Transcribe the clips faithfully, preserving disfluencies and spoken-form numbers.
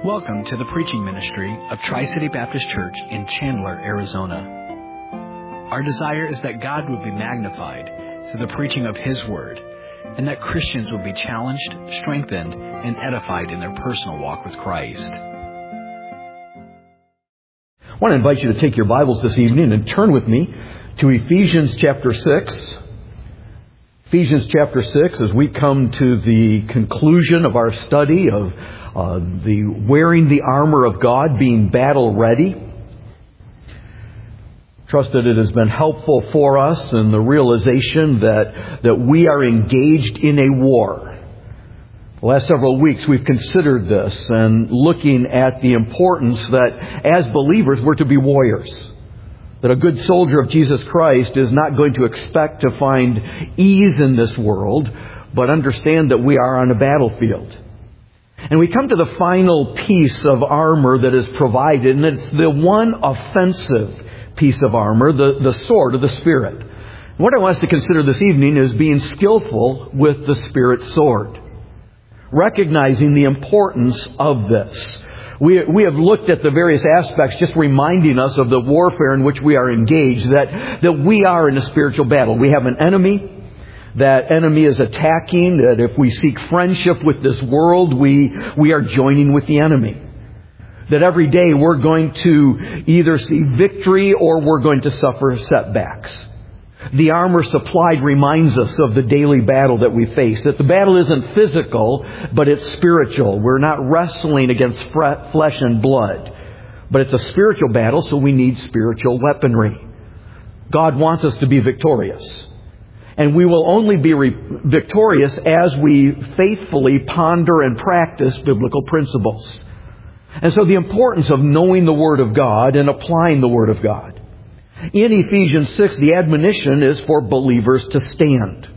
Welcome to the preaching ministry of Tri-City Baptist Church in Chandler, Arizona. Our desire is that God would be magnified through the preaching of His Word, and that Christians would be challenged, strengthened, and edified in their personal walk with Christ. I want to invite you to take your Bibles this evening and turn with me to Ephesians chapter six. Ephesians chapter six, as we come to the conclusion of our study of uh, the wearing the armor of God, being battle ready. Trust that it has been helpful for us in the realization that, that we are engaged in a war. The last several weeks we've considered this and looking at the importance that as believers we're to be warriors. That a good soldier of Jesus Christ is not going to expect to find ease in this world, but understand that we are on a battlefield. And we come to the final piece of armor that is provided, and it's the one offensive piece of armor, the, the sword of the Spirit. What I want us to consider this evening is being skillful with the Spirit's sword. Recognizing the importance of this. We, we have looked at the various aspects, just reminding us of the warfare in which we are engaged, that, that we are in a spiritual battle. We have an enemy. That enemy is attacking, that if we seek friendship with this world, we, we are joining with the enemy. That every day we're going to either see victory or we're going to suffer setbacks. The armor supplied reminds us of the daily battle that we face. That the battle isn't physical, but it's spiritual. We're not wrestling against flesh and blood. But it's a spiritual battle, so we need spiritual weaponry. God wants us to be victorious. And we will only be re- victorious as we faithfully ponder and practice biblical principles. And so the importance of knowing the Word of God and applying the Word of God. In Ephesians six, the admonition is for believers to stand.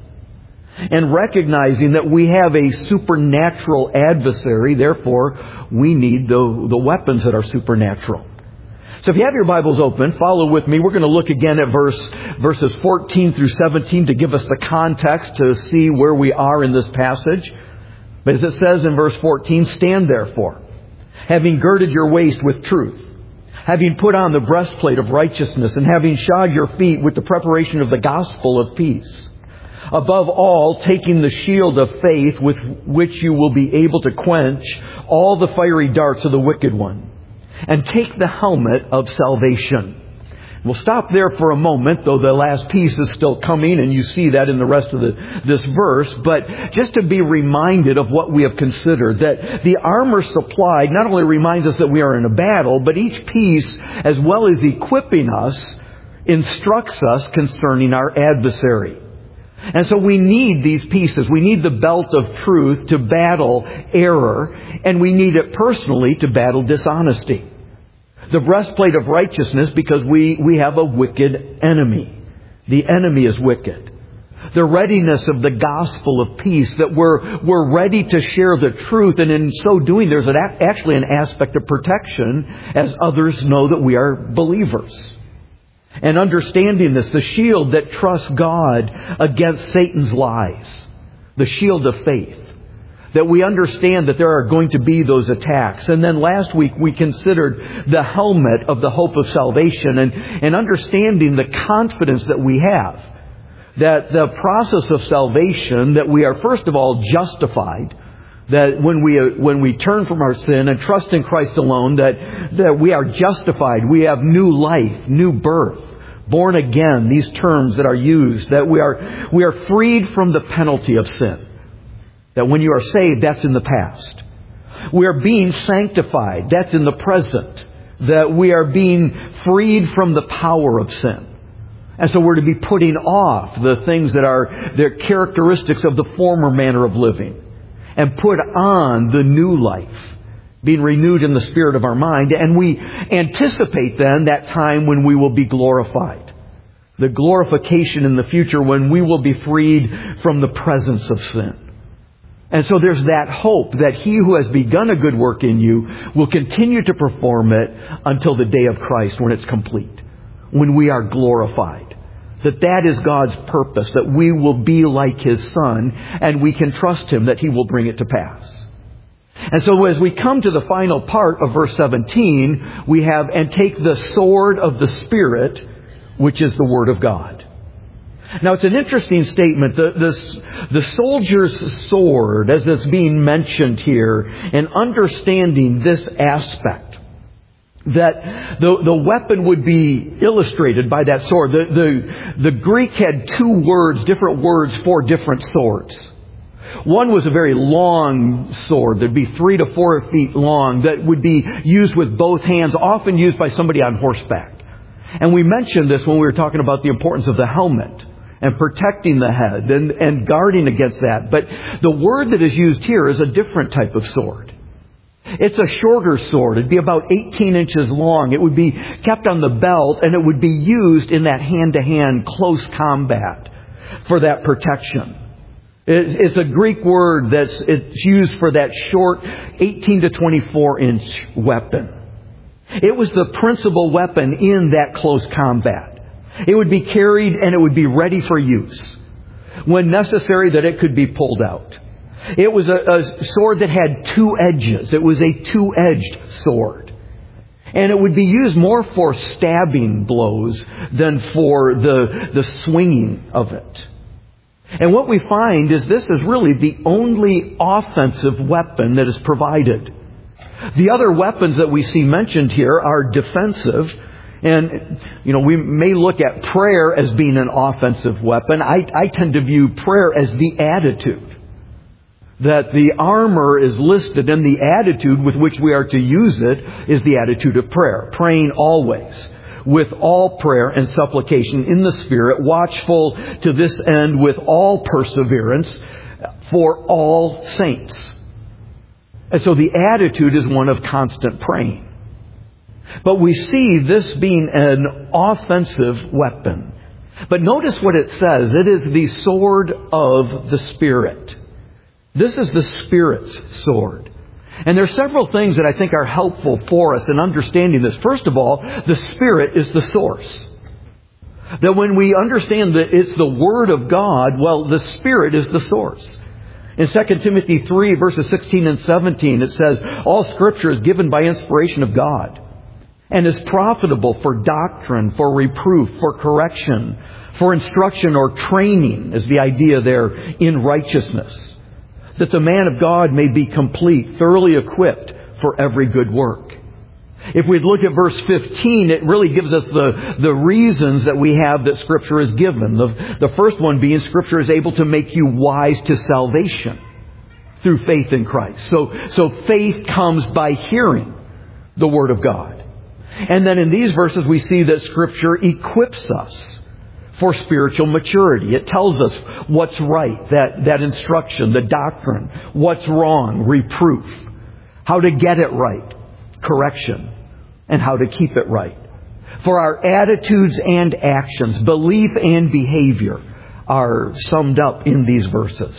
And recognizing that we have a supernatural adversary, therefore we need the, the weapons that are supernatural. So if you have your Bibles open, follow with me. We're going to look again at verse verses fourteen through seventeen to give us the context to see where we are in this passage. But as it says in verse fourteen, stand therefore, having girded your waist with truth, having put on the breastplate of righteousness, and having shod your feet with the preparation of the gospel of peace. Above all, taking the shield of faith with which you will be able to quench all the fiery darts of the wicked one. And take the helmet of salvation. We'll stop there for a moment, though the last piece is still coming, and you see that in the rest of the, this verse. But just to be reminded of what we have considered, that the armor supplied not only reminds us that we are in a battle, but each piece, as well as equipping us, instructs us concerning our adversary. And so we need these pieces. We need the belt of truth to battle error, and we need it personally to battle dishonesty. The breastplate of righteousness because we, we have a wicked enemy. The enemy is wicked. The readiness of the gospel of peace, that we're, we're ready to share the truth, and in so doing there's an, actually an aspect of protection as others know that we are believers. And understanding this, the shield that trusts God against Satan's lies. The shield of faith. That we understand that there are going to be those attacks. And then last week we considered the helmet of the hope of salvation and, and understanding the confidence that we have. That the process of salvation, that we are first of all justified. That when we when we turn from our sin and trust in Christ alone, that, that we are justified. We have new life, new birth, born again, these terms that are used. That we are we are freed from the penalty of sin. That when you are saved, that's in the past. We are being sanctified. That's in the present. That we are being freed from the power of sin. And so we're to be putting off the things that are the characteristics of the former manner of living. And put on the new life, being renewed in the spirit of our mind. And we anticipate then that time when we will be glorified. The glorification in the future when we will be freed from the presence of sin. And so there's that hope that He who has begun a good work in you will continue to perform it until the day of Christ when it's complete. When we are glorified. That that is God's purpose, that we will be like His Son, and we can trust Him that He will bring it to pass. And so as we come to the final part of verse seventeen, we have, and take the sword of the Spirit, which is the Word of God. Now it's an interesting statement. The, the, the soldier's sword, as it's being mentioned here, and understanding this aspect, that the, the weapon would be illustrated by that sword. The, the, the Greek had two words, different words for different swords. One was a very long sword that'd be three to four feet long, that would be used with both hands, often used by somebody on horseback. And we mentioned this when we were talking about the importance of the helmet and protecting the head and, and guarding against that. But the word that is used here is a different type of sword. It's a shorter sword. It'd be about eighteen inches long. It would be kept on the belt, and it would be used in that hand-to-hand close combat for that protection. It's a Greek word that's it's used for that short eighteen to twenty-four inch weapon. It was the principal weapon in that close combat. It would be carried and it would be ready for use. When necessary, that it could be pulled out. It was a, a sword that had two edges. It was a two-edged sword. And it would be used more for stabbing blows than for the, the swinging of it. And what we find is this is really the only offensive weapon that is provided. The other weapons that we see mentioned here are defensive. And, you know, we may look at prayer as being an offensive weapon. I, I tend to view prayer as the attitude. That the armor is listed, and the attitude with which we are to use it is the attitude of prayer. Praying always, with all prayer and supplication in the Spirit, watchful to this end with all perseverance for all saints. And so the attitude is one of constant praying. But we see this being an offensive weapon. But notice what it says. It is the sword of the Spirit. This is the Spirit's sword. And there are several things that I think are helpful for us in understanding this. First of all, the Spirit is the source. That when we understand that it's the Word of God, well, the Spirit is the source. In Second Timothy three, verses sixteen and seventeen, it says, all Scripture is given by inspiration of God and is profitable for doctrine, for reproof, for correction, for instruction or training, is the idea there, in righteousness, that the man of God may be complete, thoroughly equipped for every good work. If we look at verse fifteen, it really gives us the, the reasons that we have that Scripture is given. The, the first one being Scripture is able to make you wise to salvation through faith in Christ. So, so faith comes by hearing the Word of God. And then in these verses we see that Scripture equips us for spiritual maturity. It tells us what's right, that, that instruction, the doctrine, what's wrong, reproof, how to get it right, correction, and how to keep it right. For our attitudes and actions, belief and behavior are summed up in these verses.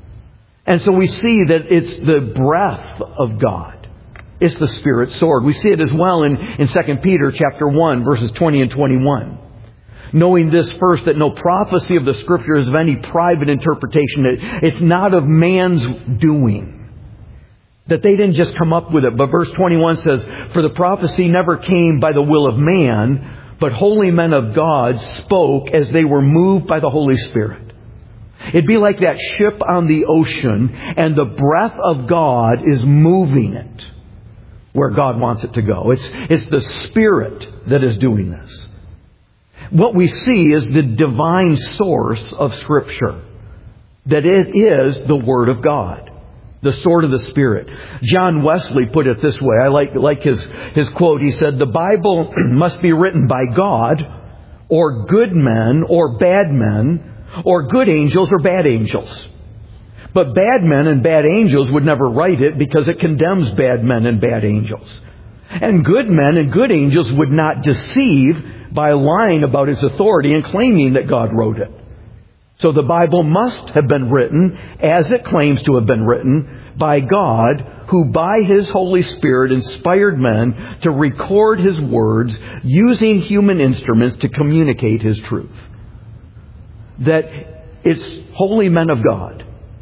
And so we see that it's the breath of God. It's the Spirit's sword. We see it as well in, in Second Peter chapter one, verses twenty and twenty-one. Knowing this first, that no prophecy of the Scripture is of any private interpretation. It, it's not of man's doing. That they didn't just come up with it. But verse twenty-one says, for the prophecy never came by the will of man, but holy men of God spoke as they were moved by the Holy Spirit. It'd be like that ship on the ocean, and the breath of God is moving it where God wants it to go. It's, it's the Spirit that is doing this. What we see is the divine source of Scripture. That it is the Word of God. The sword of the Spirit. John Wesley put it this way. I like, like his, his quote. He said, the Bible must be written by God, or good men, or bad men, or good angels, or bad angels. But bad men and bad angels would never write it because it condemns bad men and bad angels. And good men and good angels would not deceive by lying about His authority and claiming that God wrote it. So the Bible must have been written as it claims to have been written by God, who by His Holy Spirit inspired men to record His words using human instruments to communicate His truth. That it's holy men of God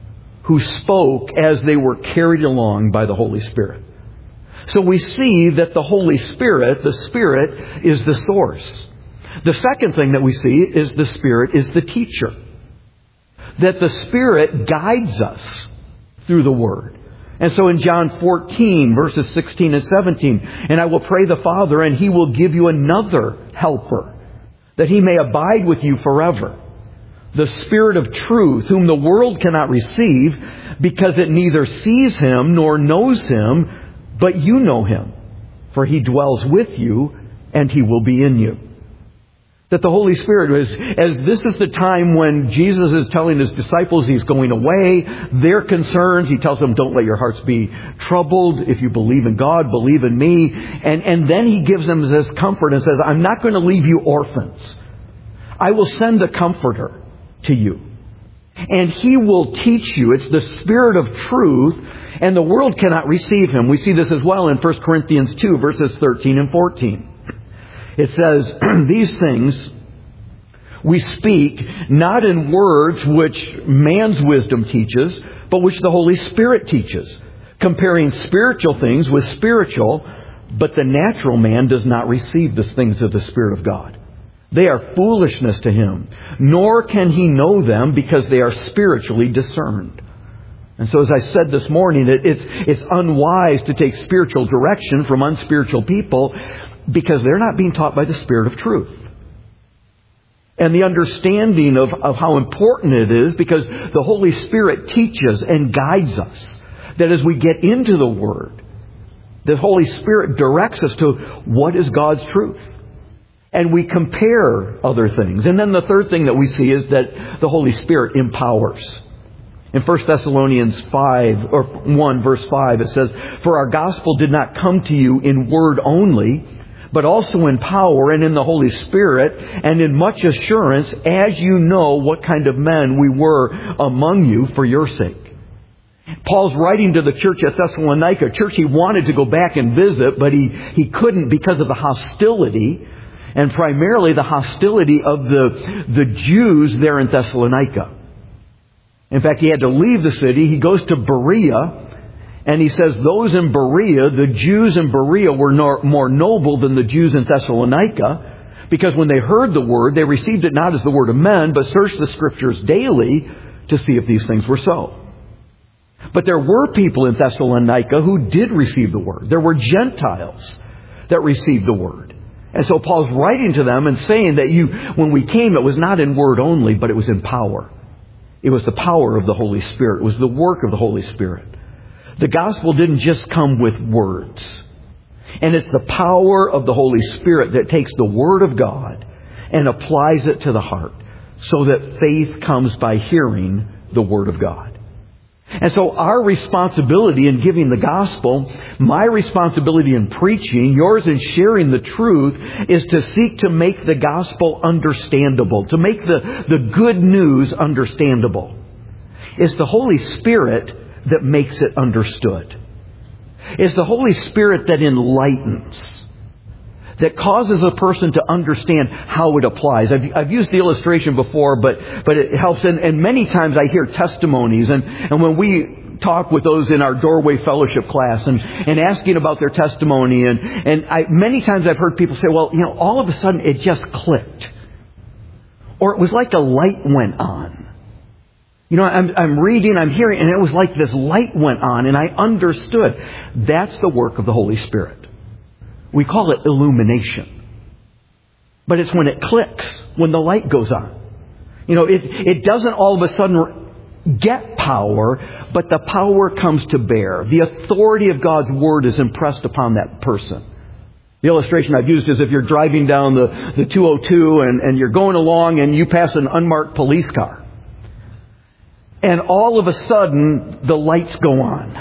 who spoke as they were carried along by the Holy Spirit. So we see that the Holy Spirit, the Spirit, is the source. The second thing that we see is the Spirit is the teacher. That the Spirit guides us through the Word. And so in John fourteen, verses sixteen and seventeen, and I will pray the Father, and He will give you another helper, that He may abide with you forever. The Spirit of truth, whom the world cannot receive, because it neither sees Him nor knows Him, but you know Him, for He dwells with you, and He will be in you. That the Holy Spirit is, as this is the time when Jesus is telling His disciples He's going away, their concerns, He tells them, don't let your hearts be troubled. If you believe in God, believe in me. And, and then He gives them this comfort and says, I'm not going to leave you orphans. I will send a comforter to you. And He will teach you. It's the Spirit of truth, and the world cannot receive Him. We see this as well in First Corinthians two, verses thirteen and fourteen. It says, these things we speak not in words which man's wisdom teaches, but which the Holy Spirit teaches, comparing spiritual things with spiritual, but the natural man does not receive the things of the Spirit of God. They are foolishness to him, nor can he know them because they are spiritually discerned. And so as I said this morning, it, it's, it's unwise to take spiritual direction from unspiritual people, because they're not being taught by the Spirit of truth. And the understanding of, of how important it is, because the Holy Spirit teaches and guides us. That as we get into the Word, the Holy Spirit directs us to what is God's truth. And we compare other things. And then the third thing that we see is that the Holy Spirit empowers. In First Thessalonians five, or one verse five, it says, for our gospel did not come to you in word only, but also in power and in the Holy Spirit and in much assurance, as you know what kind of men we were among you for your sake. Paul's writing to the church at Thessalonica, a church he wanted to go back and visit, but he, he couldn't because of the hostility, and primarily the hostility of the, the Jews there in Thessalonica. In fact, he had to leave the city. He goes to Berea. And he says those in Berea, the Jews in Berea were no, more noble than the Jews in Thessalonica, because when they heard the word, they received it not as the word of men, but searched the Scriptures daily to see if these things were so. But there were people in Thessalonica who did receive the word. There were Gentiles that received the word. And so Paul's writing to them and saying that you, when we came, it was not in word only, but it was in power. It was the power of the Holy Spirit. It was the work of the Holy Spirit. The gospel didn't just come with words. And it's the power of the Holy Spirit that takes the Word of God and applies it to the heart, so that faith comes by hearing the Word of God. And so our responsibility in giving the gospel, my responsibility in preaching, yours in sharing the truth, is to seek to make the gospel understandable, to make the, the good news understandable. It's the Holy Spirit that makes it understood. It's the Holy Spirit that enlightens, that causes a person to understand how it applies. I've, I've used the illustration before, but but it helps. And, and many times I hear testimonies, and, and when we talk with those in our Doorway Fellowship class and, and asking about their testimony, and, and I, many times I've heard people say, well, you know, all of a sudden it just clicked. Or it was like a light went on. You know, I'm, I'm reading, I'm hearing, and it was like this light went on, and I understood. That's the work of the Holy Spirit. We call it illumination. But it's when it clicks, when the light goes on. You know, it, it doesn't all of a sudden get power, but the power comes to bear. The authority of God's Word is impressed upon that person. The illustration I've used is if you're driving down the, the two oh two and, and you're going along and you pass an unmarked police car. And all of a sudden, the lights go on.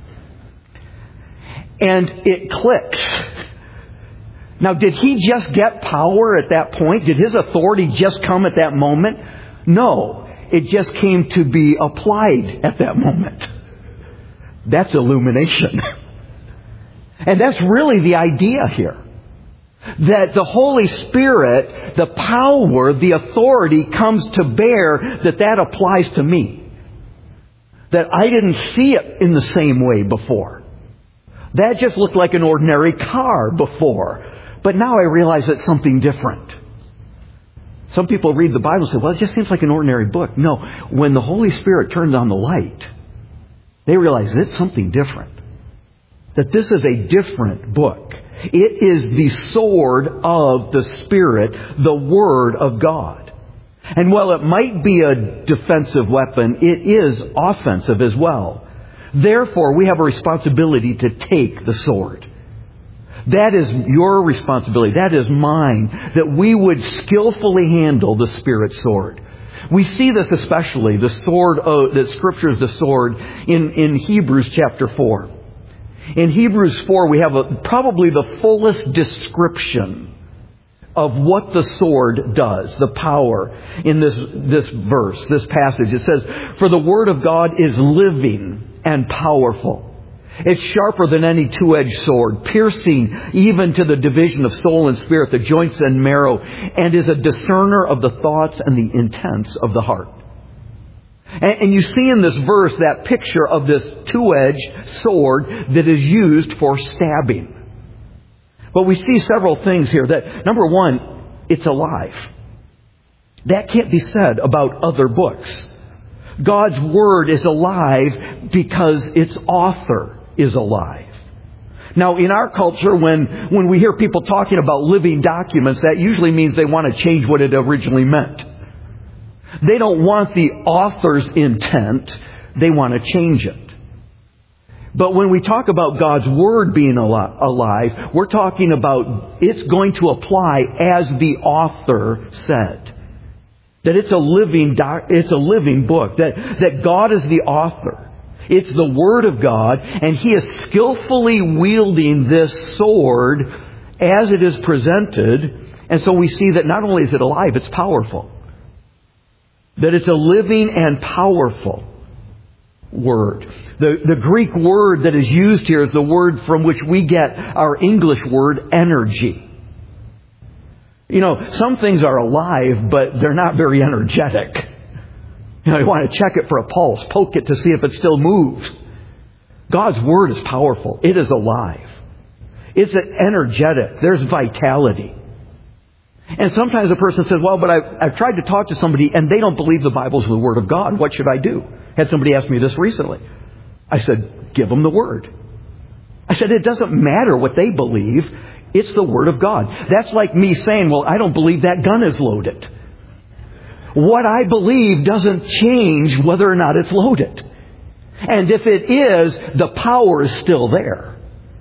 And it clicks. Now, did he just get power at that point? Did his authority just come at that moment? No. It just came to be applied at that moment. That's illumination. And that's really the idea here. That the Holy Spirit, the power, the authority comes to bear, that that applies to me. that I didn't see it in the same way before. That just looked like an ordinary car before. But now I realize it's something different. Some people read the Bible and say, well, it just seems like an ordinary book. No, when the Holy Spirit turned on the light, they realize it's something different. That this is a different book. It is the sword of the Spirit, the Word of God. And while it might be a defensive weapon, it is offensive as well. Therefore, we have a responsibility to take the sword. That is your responsibility. That is mine. That we would skillfully handle the Spirit's sword. We see this especially, the sword, of, the Scripture is the sword, in, in Hebrews chapter four. In Hebrews four, we have a, probably the fullest description of what the sword does, the power in this, this verse, this passage. It says, "For the Word of God is living and powerful. It's sharper than any two-edged sword, piercing even to the division of soul and spirit, the joints and marrow, and is a discerner of the thoughts and the intents of the heart." And, and you see in this verse that picture of this two-edged sword that is used for stabbing. But we see several things here. That, number one, it's alive. That can't be said about other books. God's Word is alive because its author is alive. Now, in our culture, when, when we hear people talking about living documents, that usually means they want to change what it originally meant. They don't want the author's intent. They want to change it. But when we talk about God's Word being alive, we're talking about it's going to apply as the author said. That it's a living doc, it's a living book. That, that God is the author. It's the Word of God, and He is skillfully wielding this sword as it is presented. And so we see that not only is it alive, it's powerful. That it's a living and powerful word. The, the Greek word that is used here is the word from which we get our English word energy. You know, some things are alive, but they're not very energetic. You know, you want to check it for a pulse, poke it to see if it still moves. God's Word is powerful. It is alive. It's energetic. There's vitality. And sometimes a person says, well, but I've, I've tried to talk to somebody and they don't believe the Bible's the Word of God. What should I do? Had somebody ask me this recently. I said, give them the Word. I said, it doesn't matter what they believe. It's the Word of God. That's like me saying, well, I don't believe that gun is loaded. What I believe doesn't change whether or not it's loaded. And if it is, the power is still there.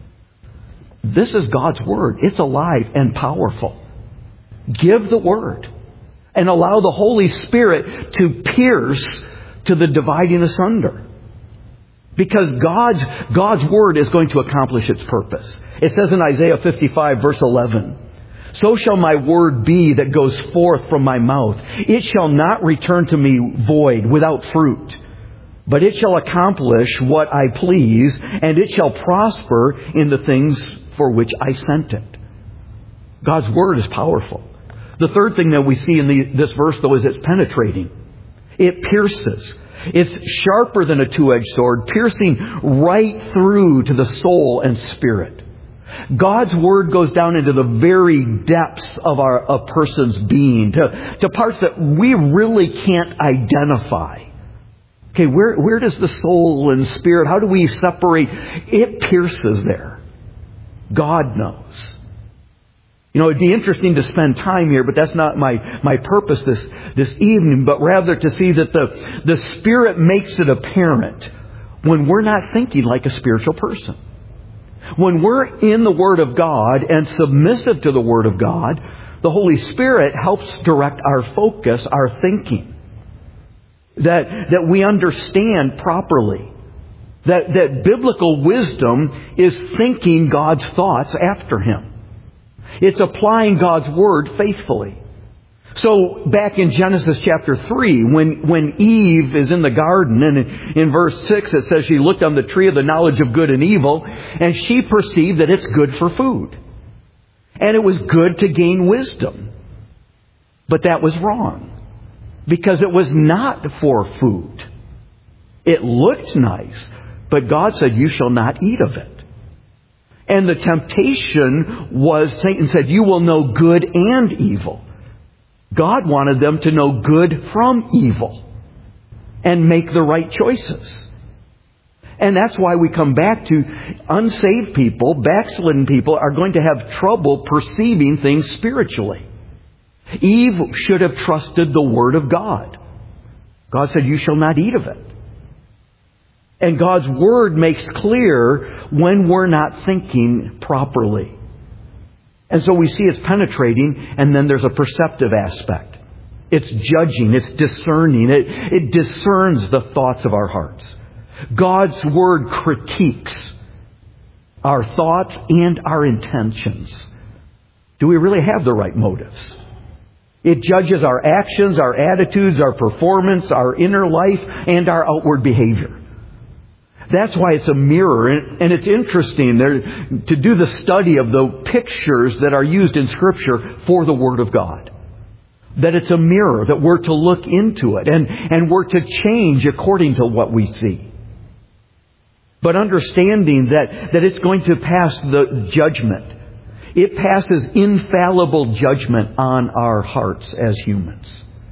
This is God's Word. It's alive and powerful. Give the Word and allow the Holy Spirit to pierce to the dividing asunder. Because God's, God's Word is going to accomplish its purpose. It says in Isaiah fifty-five verse eleven, "So shall my word be that goes forth from my mouth. It shall not return to me void, without fruit. But it shall accomplish what I please, and it shall prosper in the things for which I sent it." God's Word is powerful. The third thing that we see in the, this verse, though, is it's penetrating. It pierces. It's sharper than a two-edged sword, piercing right through to the soul and spirit. God's Word goes down into the very depths of our, a person's being, to, to parts that we really can't identify. Okay, where, where does the soul and spirit, how do we separate? It pierces there. God knows. You know, it'd be interesting to spend time here, but that's not my, my purpose this, this evening, but rather to see that the, the Spirit makes it apparent when we're not thinking like a spiritual person. When we're in the Word of God and submissive to the Word of God, the Holy Spirit helps direct our focus, our thinking. That, that we understand properly. That, that biblical wisdom is thinking God's thoughts after Him. It's applying God's Word faithfully. So back in Genesis chapter three, when, when Eve is in the garden, and in, in verse six it says she looked on the tree of the knowledge of good and evil, and she perceived that it's good for food. And it was good to gain wisdom. But that was wrong. Because it was not for food. It looked nice, but God said, you shall not eat of it. And the temptation was, Satan said, you will know good and evil. God wanted them to know good from evil and make the right choices. And that's why we come back to unsaved people, backslidden people are going to have trouble perceiving things spiritually. Eve should have trusted the Word of God. God said, you shall not eat of it. And God's Word makes clear when we're not thinking properly. And so we see it's penetrating, and then there's a perceptive aspect. It's judging, it's discerning, it, it discerns the thoughts of our hearts. God's Word critiques our thoughts and our intentions. Do we really have the right motives? It judges our actions, our attitudes, our performance, our inner life, and our outward behavior. That's why it's a mirror. And it's interesting there to do the study of the pictures that are used in Scripture for the Word of God. That it's a mirror, that we're to look into it, and, and we're to change according to what we see. But understanding that, that it's going to pass the judgment. It passes infallible judgment on our hearts as humans.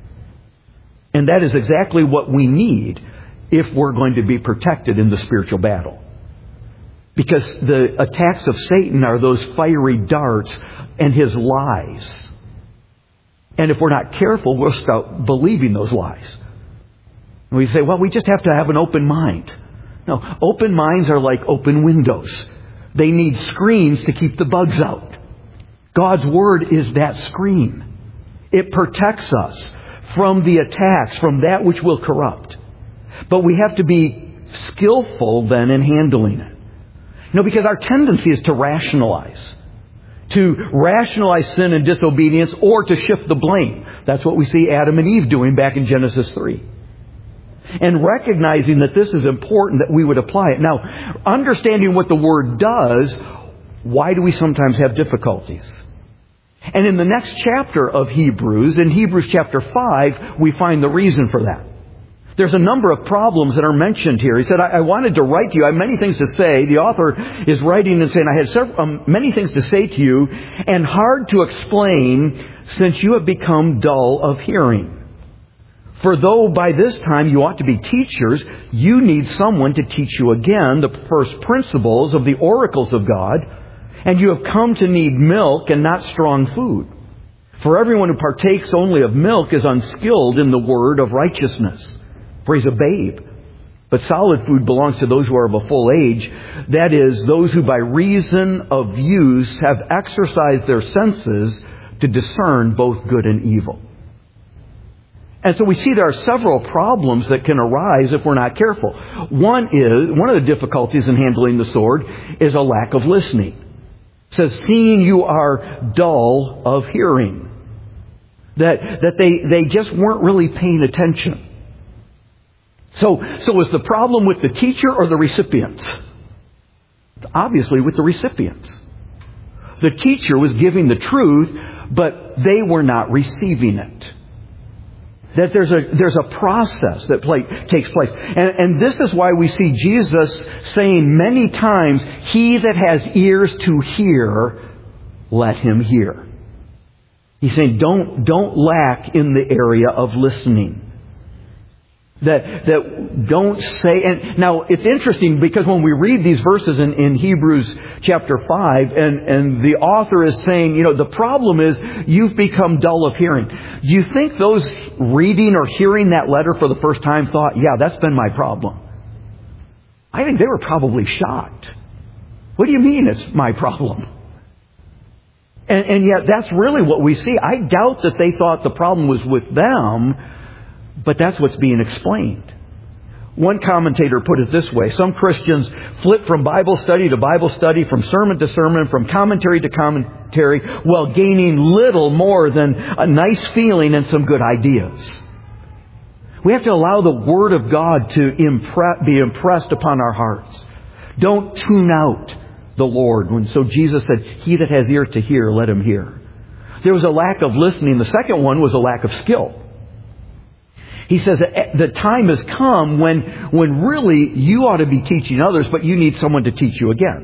And that is exactly what we need if we're going to be protected in the spiritual battle. Because the attacks of Satan are those fiery darts and his lies. And if we're not careful, we'll start believing those lies. And we say, well, we just have to have an open mind. No, open minds are like open windows. They need screens to keep the bugs out. God's Word is that screen. It protects us from the attacks, from that which will corrupt. But we have to be skillful then in handling it. You know, because our tendency is to rationalize. To rationalize sin and disobedience, or to shift the blame. That's what we see Adam and Eve doing back in Genesis three. And recognizing that this is important, that we would apply it. Now, understanding what the Word does, why do we sometimes have difficulties? And in the next chapter of Hebrews, in Hebrews chapter five, we find the reason for that. There's a number of problems that are mentioned here. He said, I, I wanted to write to you. I have many things to say. The author is writing and saying, I had several, um, many things to say to you, and hard to explain since you have become dull of hearing. For though by this time you ought to be teachers, you need someone to teach you again the first principles of the oracles of God, and you have come to need milk and not strong food. For everyone who partakes only of milk is unskilled in the word of righteousness, for he's a babe. But solid food belongs to those who are of a full age, that is, those who by reason of use have exercised their senses to discern both good and evil. And so we see there are several problems that can arise if we're not careful. One is, one of the difficulties in handling the sword is a lack of listening. It says, seeing you are dull of hearing. That, that they, they just weren't really paying attention. So, so was the problem with the teacher or the recipients? Obviously with the recipients. The teacher was giving the truth, but they were not receiving it. That there's a there's a process that play, takes place. And, and this is why we see Jesus saying many times, he that has ears to hear, let him hear. He's saying don't don't lack in the area of listening. That that don't say, and now it's interesting because when we read these verses in, in Hebrews chapter five, and, and the author is saying, you know, the problem is you've become dull of hearing. Do you think those reading or hearing that letter for the first time thought, yeah, that's been my problem? I think they were probably shocked. What do you mean it's my problem? And, and yet that's really what we see. I doubt that they thought the problem was with them, but that's what's being explained. One commentator put it this way. Some Christians flip from Bible study to Bible study, from sermon to sermon, from commentary to commentary, while gaining little more than a nice feeling and some good ideas. We have to allow the Word of God to impre- be impressed upon our hearts. Don't tune out the Lord. When, so Jesus said, he that has ear to hear, let him hear. There was a lack of listening. The second one was a lack of skill. He says that the time has come when, when really you ought to be teaching others, but you need someone to teach you again.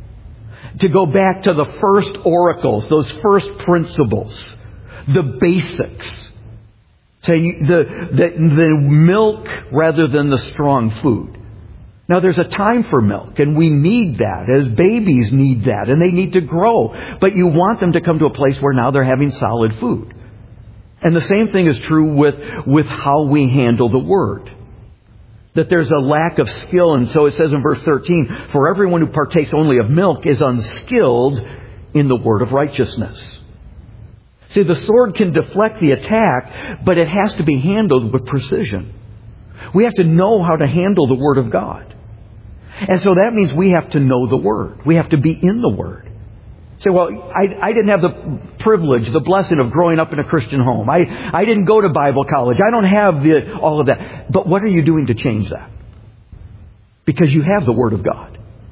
To go back to the first oracles, those first principles, the basics. Saying the, the, the milk rather than the strong food. Now there's a time for milk, and we need that, as babies need that, and they need to grow. But you want them to come to a place where now they're having solid food. And the same thing is true with, with how we handle the Word. That there's a lack of skill, and so it says in verse thirteen, for everyone who partakes only of milk is unskilled in the word of righteousness. See, the sword can deflect the attack, but it has to be handled with precision. We have to know how to handle the Word of God. And so that means we have to know the Word. We have to be in the Word. Say, well, I, I didn't have the privilege, the blessing of growing up in a Christian home. I, I didn't go to Bible college. I don't have the, all of that. But what are you doing to change that? Because you have the Word of God.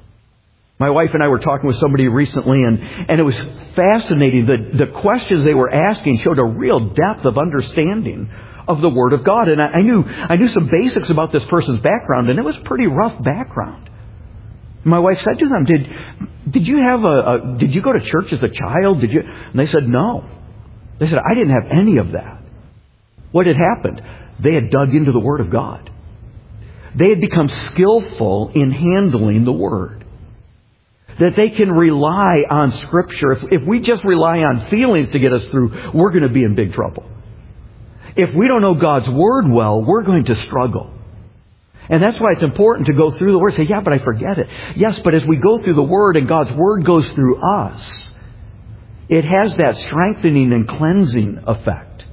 My wife and I were talking with somebody recently, and, and it was fascinating. The, the questions they were asking showed a real depth of understanding of the Word of God. And I, I knew I knew some basics about this person's background, and it was a pretty rough background. My wife said to them, Did did you have a, a did you go to church as a child? Did you? And they said, no. They said, I didn't have any of that. What had happened? They had dug into the Word of God. They had become skillful in handling the Word. That they can rely on Scripture. If, if we just rely on feelings to get us through, we're going to be in big trouble. If we don't know God's Word well, we're going to struggle. And that's why it's important to go through the Word. Say, yeah, but I forget it. Yes, but as we go through the Word and God's Word goes through us, it has that strengthening and cleansing effect.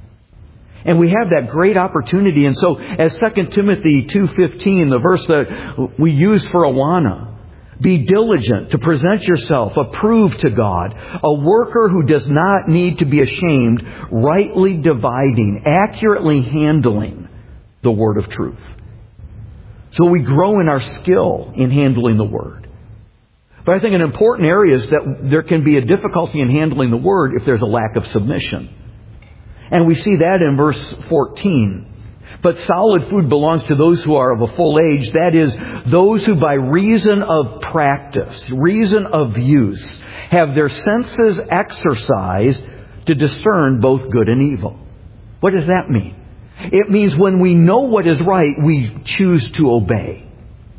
And we have that great opportunity. And so as Second Timothy two fifteen, the verse that we use for Awana, be diligent to present yourself approved to God, a worker who does not need to be ashamed, rightly dividing, accurately handling the word of truth. So we grow in our skill in handling the Word. But I think an important area is that there can be a difficulty in handling the Word if there's a lack of submission. And we see that in verse fourteen. But solid food belongs to those who are of a full age, that is, those who by reason of practice, reason of use, have their senses exercised to discern both good and evil. What does that mean? It means when we know what is right, we choose to obey.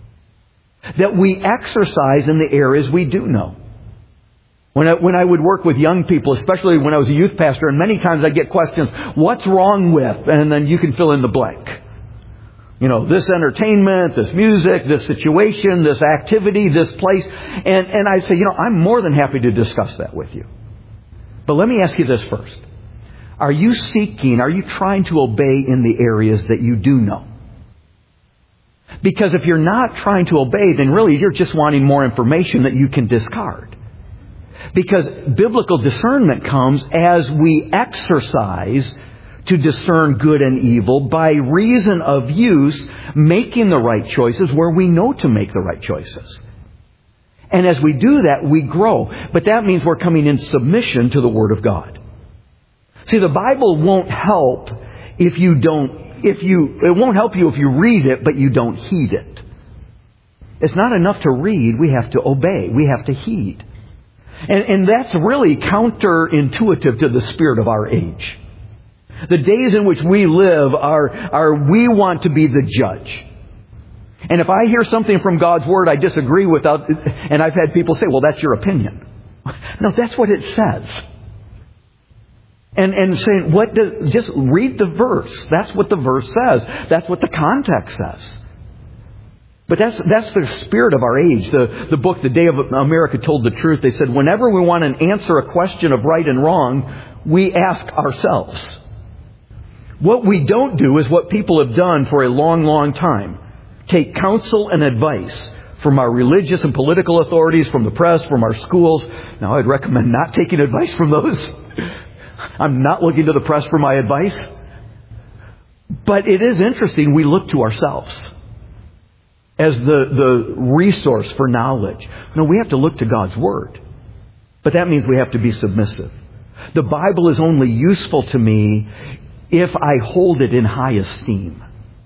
That we exercise in the areas we do know. When I, when I would work with young people, especially when I was a youth pastor, and many times I'd get questions, what's wrong with? And then you can fill in the blank. You know, this entertainment, this music, this situation, this activity, this place. And, and I'd say, you know, I'm more than happy to discuss that with you. But let me ask you this first. Are you seeking, are you trying to obey in the areas that you do know? Because if you're not trying to obey, then really you're just wanting more information that you can discard. Because biblical discernment comes as we exercise to discern good and evil by reason of use, making the right choices where we know to make the right choices. And as we do that, we grow. But that means we're coming in submission to the Word of God. See, the Bible won't help if you don't, if you, it won't help you if you read it, but you don't heed it. It's not enough to read, we have to obey, we have to heed. And, and that's really counterintuitive to the spirit of our age. The days in which we live are, are we want to be the judge. And if I hear something from God's Word I disagree with, and I've had people say, well, that's your opinion. No, that's what it says. And, and saying, what does, just read the verse. That's what the verse says. That's what the context says. But that's that's the spirit of our age. The, the book, The Day of America Told the Truth, they said, whenever we want to answer a question of right and wrong, we ask ourselves. What we don't do is what people have done for a long, long time. Take counsel and advice from our religious and political authorities, from the press, from our schools. Now, I'd recommend not taking advice from those. I'm not looking to the press for my advice. But it is interesting, we look to ourselves as the, the resource for knowledge. No, we have to look to God's Word. But that means we have to be submissive. The Bible is only useful to me if I hold it in high esteem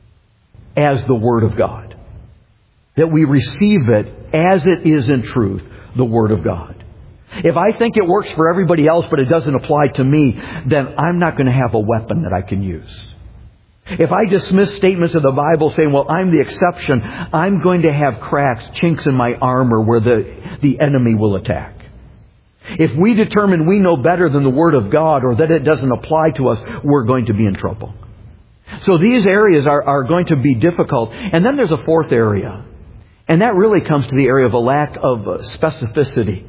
as the Word of God. That we receive it as it is in truth, the Word of God. If I think it works for everybody else but it doesn't apply to me, then I'm not going to have a weapon that I can use. If I dismiss statements of the Bible saying, well, I'm the exception, I'm going to have cracks, chinks in my armor where the, the enemy will attack. If we determine we know better than the Word of God or that it doesn't apply to us, we're going to be in trouble. So these areas are, are going to be difficult. And then there's a fourth area. And that really comes to the area of a lack of specificity.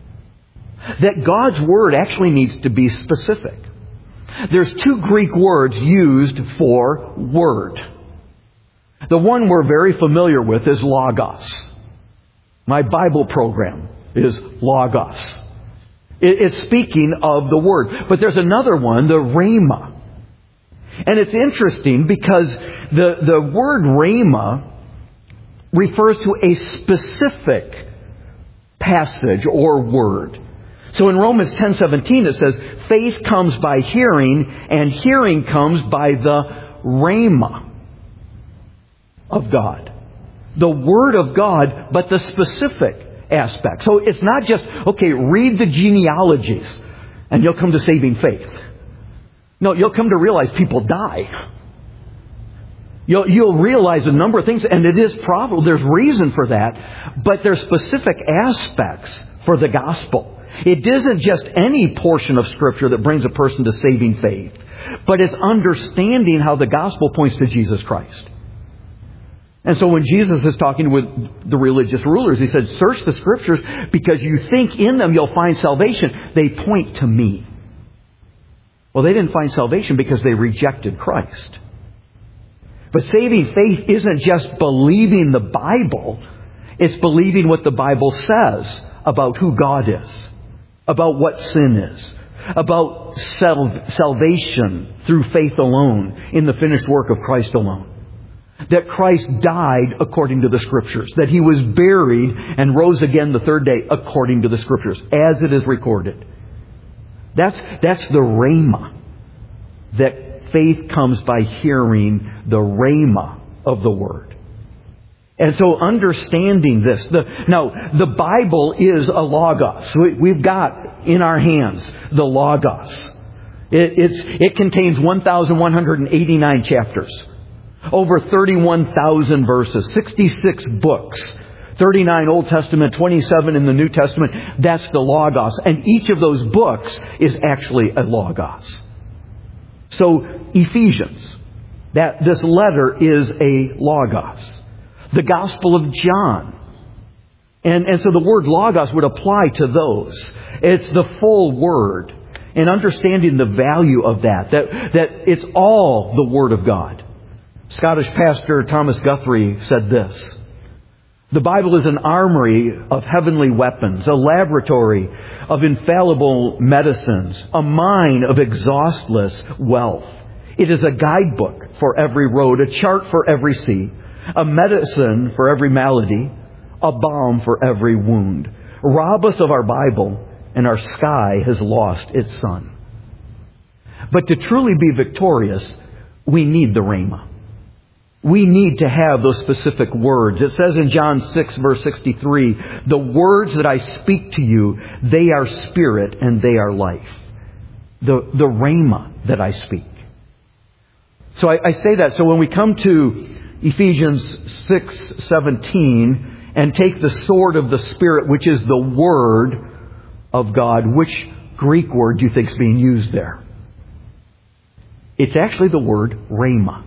That God's Word actually needs to be specific. There's two Greek words used for word. The one we're very familiar with is logos. My Bible program is logos. It's speaking of the Word. But there's another one, the rhema. And it's interesting because the, the word rhema refers to a specific passage or word. So in Romans ten seventeen it says, faith comes by hearing, and hearing comes by the rhema of God. The Word of God, but the specific aspect. So it's not just, okay, read the genealogies and you'll come to saving faith. No, you'll come to realize people die. You'll, you'll realize a number of things, and it is probable, there's reason for that, but there's specific aspects for the gospel. It isn't just any portion of Scripture that brings a person to saving faith, but it's understanding how the gospel points to Jesus Christ. And so when Jesus is talking with the religious rulers, He said, search the Scriptures because you think in them you'll find salvation. They point to me. Well, they didn't find salvation because they rejected Christ. But saving faith isn't just believing the Bible. It's believing what the Bible says about who God is, about what sin is, about salvation through faith alone in the finished work of Christ alone. That Christ died according to the Scriptures. That He was buried and rose again the third day according to the Scriptures, as it is recorded. That's, that's the rhema. That faith comes by hearing the rhema of the Word. And so understanding this. The, now, the Bible is a logos. We, we've got in our hands the logos. It, it's, it contains one thousand one hundred eighty-nine chapters. Over thirty-one thousand verses. sixty-six books. thirty-nine Old Testament, twenty-seven in the New Testament. That's the logos. And each of those books is actually a logos. So, Ephesians. That this letter is a logos. The Gospel of John. And, and so the word logos would apply to those. It's the full Word. And understanding the value of that. That, that it's all the Word of God. Scottish pastor Thomas Guthrie said this. The Bible is an armory of heavenly weapons, a laboratory of infallible medicines, a mine of exhaustless wealth. It is a guidebook for every road, a chart for every sea, a medicine for every malady, a balm for every wound. Rob us of our Bible, and our sky has lost its sun. But to truly be victorious, we need the rhema. We need to have those specific words. It says in John six, verse sixty-three, the words that I speak to you, they are spirit and they are life. The, the rhema that I speak. So I, I say that. So when we come to Ephesians six seventeen and take the sword of the Spirit, which is the Word of God, which Greek word do you think is being used there? It's actually the word rhema.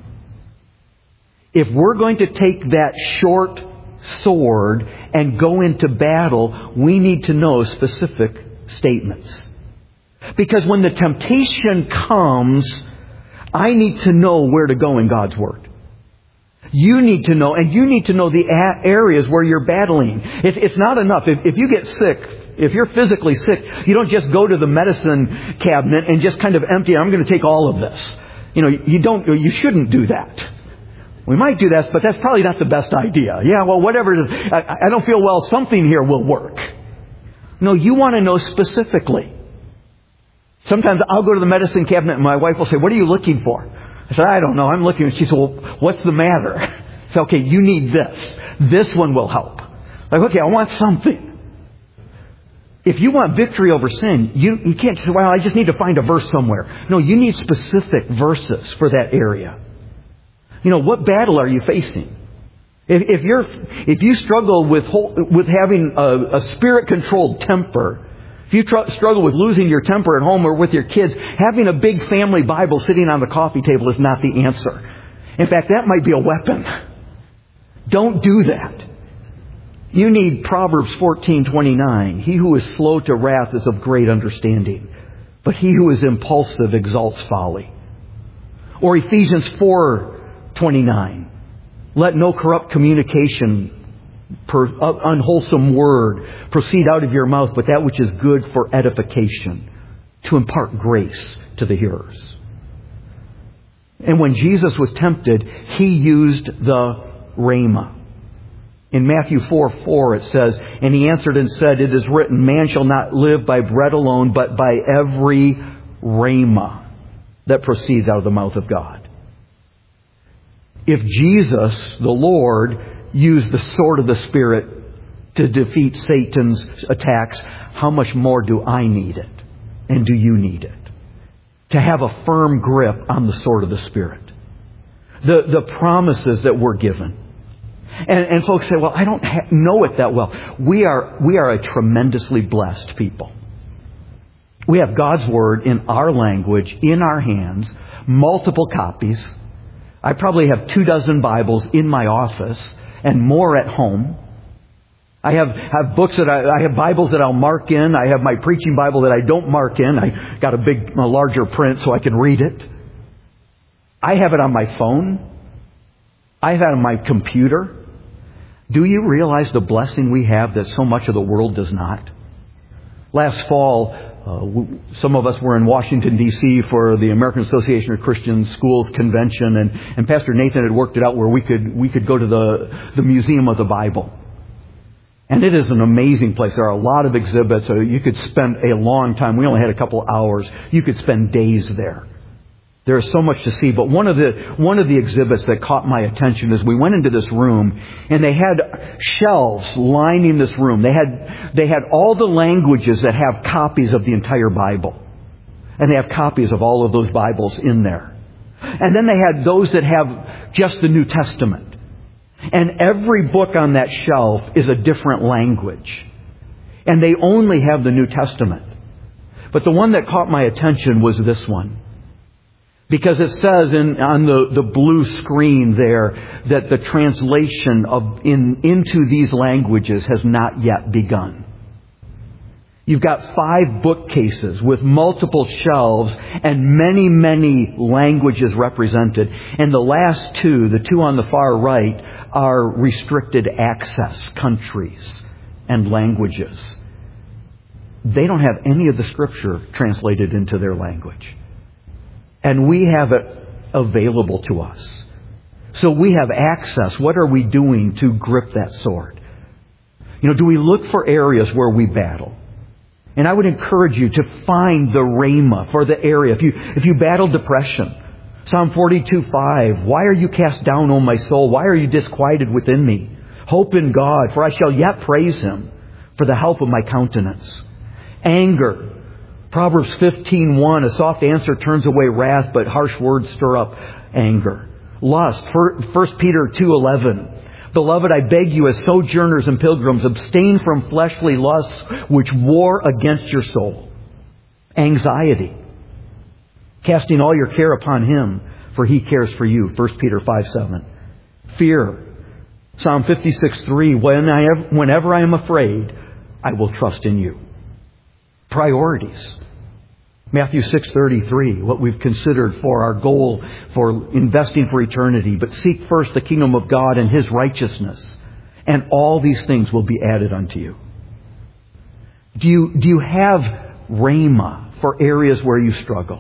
If we're going to take that short sword and go into battle, we need to know specific statements. Because when the temptation comes, I need to know where to go in God's Word. You need to know, and you need to know the areas where you're battling. It, it's not enough. If, if you get sick, if you're physically sick, you don't just go to the medicine cabinet and just kind of empty, I'm going to take all of this. You know, you don't, you shouldn't do that. We might do that, but that's probably not the best idea. Yeah, well, whatever it is, I, I don't feel well, something here will work. No, you want to know specifically. Sometimes I'll go to the medicine cabinet and my wife will say, what are you looking for? I said, I don't know. I'm looking. She said, well, what's the matter? I said, okay, you need this. This one will help. Like, okay, I want something. If you want victory over sin, you, you can't say, well, I just need to find a verse somewhere. No, you need specific verses for that area. You know, what battle are you facing? If, if you're, if you struggle with whole, with having a, a spirit-controlled temper, if you tr- struggle with losing your temper at home or with your kids, having a big family Bible sitting on the coffee table is not the answer. In fact, that might be a weapon. Don't do that. You need Proverbs fourteen twenty-nine. He who is slow to wrath is of great understanding, but he who is impulsive exalts folly. Or Ephesians four twenty-nine. Let no corrupt communication, per, uh, unwholesome word proceed out of your mouth, but that which is good for edification, to impart grace to the hearers. And when Jesus was tempted, He used the rhema. In Matthew four four it says, and He answered and said, it is written, man shall not live by bread alone, but by every rhema that proceeds out of the mouth of God. If Jesus, the Lord, used the sword of the Spirit to defeat Satan's attacks, how much more do I need it? And do you need it? To have a firm grip on the sword of the Spirit. The, the promises that we're given. And, and folks say, well, I don't ha- know it that well. We are, we are a tremendously blessed people. We have God's Word in our language, in our hands, multiple copies. I probably have two dozen Bibles in my office and more at home. I have, have books that I, I have Bibles that I'll mark in. I have my preaching Bible that I don't mark in. I got a big, a larger print so I can read it. I have it on my phone. I have it on my computer. Do you realize the blessing we have that so much of the world does not? Last fall, uh, some of us were in Washington, D C for the American Association of Christian Schools convention, and, and Pastor Nathan had worked it out where we could we could go to the, the Museum of the Bible. And it is an amazing place. There are a lot of exhibits, so you could spend a long time. We only had a couple of hours. You could spend days there. There is so much to see, but one of the one of the exhibits that caught my attention is we went into this room and they had shelves lining this room. They had they had all the languages that have copies of the entire Bible. And they have copies of all of those Bibles in there. And then they had those that have just the New Testament. And every book on that shelf is a different language. And they only have the New Testament. But the one that caught my attention was this one. Because it says in, on the, the blue screen there that the translation of in, into these languages has not yet begun. You've got five bookcases with multiple shelves and many, many languages represented. And the last two, the two on the far right, are restricted access countries and languages. They don't have any of the Scripture translated into their language. And we have it available to us. So we have access. What are we doing to grip that sword? You know, do we look for areas where we battle? And I would encourage you to find the rhema for the area. If you, if you battle depression, Psalm forty-two five, why are you cast down, O my soul? Why are you disquieted within me? Hope in God, for I shall yet praise Him for the help of my countenance. Anger, Proverbs fifteen one, a soft answer turns away wrath, but harsh words stir up anger. Lust, First Peter two eleven, beloved, I beg you as sojourners and pilgrims, abstain from fleshly lusts which war against your soul. Anxiety, casting all your care upon Him, for He cares for you. First Peter five seven. Fear, Psalm fifty-six three, when I have, whenever I am afraid, I will trust in you. Priorities, Matthew six thirty-three, what we've considered for our goal for investing for eternity. But seek first the kingdom of God and His righteousness, and all these things will be added unto you. Do you, do you have rhema for areas where you struggle?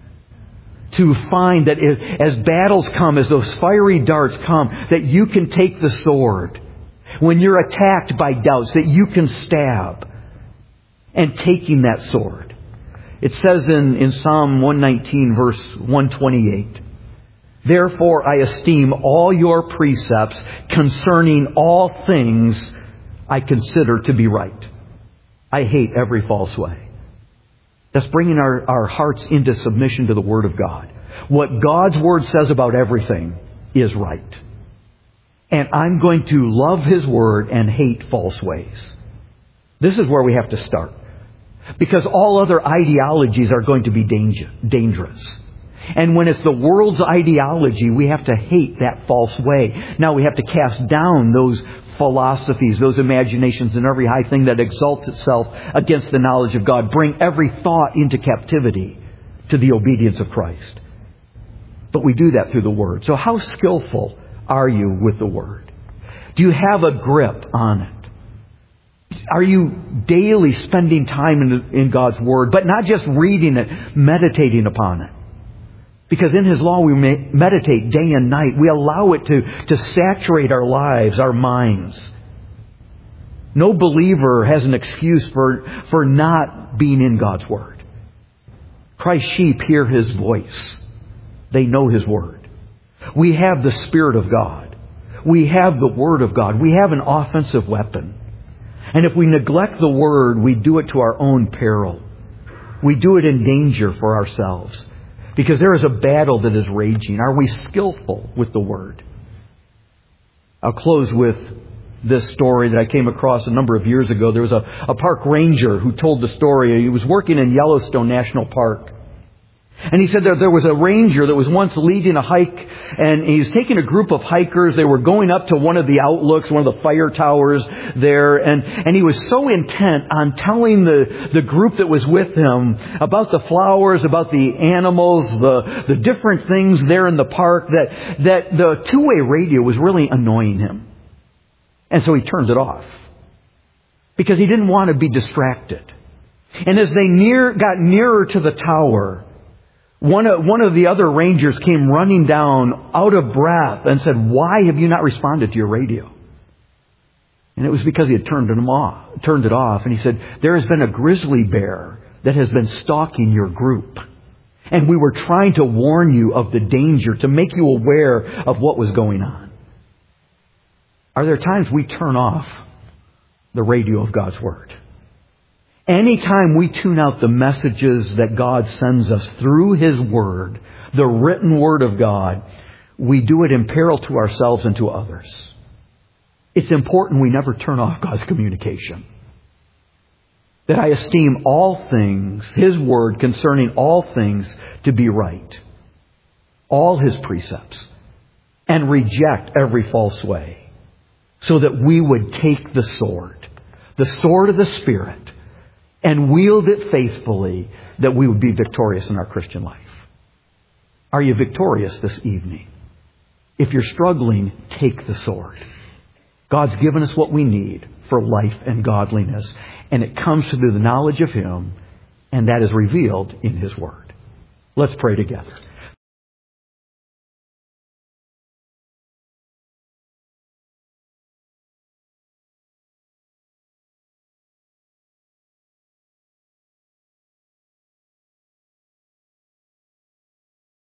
To find that if, as battles come, as those fiery darts come, that you can take the sword. When you're attacked by doubts, that you can stab. And taking that sword, It says in, in Psalm one nineteen, verse one twenty-eight, "Therefore I esteem all your precepts concerning all things I consider to be right. I hate every false way." That's bringing our, our hearts into submission to the Word of God. What God's Word says about everything is right. And I'm going to love His Word and hate false ways. This is where we have to start. Because all other ideologies are going to be danger, dangerous. And when it's the world's ideology, we have to hate that false way. Now we have to cast down those philosophies, those imaginations, and every high thing that exalts itself against the knowledge of God. Bring every thought into captivity to the obedience of Christ. But we do that through the Word. So how skillful are you with the Word? Do you have a grip on it? Are you daily spending time in, in God's Word, but not just reading it, meditating upon it? Because in His law we meditate day and night. We allow it to, to saturate our lives, our minds. No believer has an excuse for, for not being in God's Word. Christ's sheep hear His voice. They know His Word. We have the Spirit of God. We have the Word of God. We have an offensive weapon. And if we neglect the Word, we do it to our own peril. We do it in danger for ourselves. Because there is a battle that is raging. Are we skillful with the Word? I'll close with this story that I came across a number of years ago. There was a, a park ranger who told the story. He was working in Yellowstone National Park. And he said that there was a ranger that was once leading a hike, and he was taking a group of hikers. They were going up to one of the outlooks, one of the fire towers there, and, and he was so intent on telling the, the group that was with him about the flowers, about the animals, the, the different things there in the park, that, that the two-way radio was really annoying him. And so he turned it off because he didn't want to be distracted. And as they near got nearer to the tower, One of, one of the other rangers came running down out of breath and said, "Why have you not responded to your radio?" And it was because he had turned it off, turned it off. And he said, "There has been a grizzly bear that has been stalking your group. And we were trying to warn you of the danger, to make you aware of what was going on." Are there times we turn off the radio of God's Word? Anytime we tune out the messages that God sends us through His Word, the written Word of God, we do it in peril to ourselves and to others. It's important we never turn off God's communication. That I esteem all things, His Word concerning all things, to be right. All His precepts. And reject every false way. So that we would take the sword. The sword of the Spirit. And wield it faithfully, that we would be victorious in our Christian life. Are you victorious this evening? If you're struggling, take the sword. God's given us what we need for life and godliness. And it comes through the knowledge of Him. And that is revealed in His Word. Let's pray together.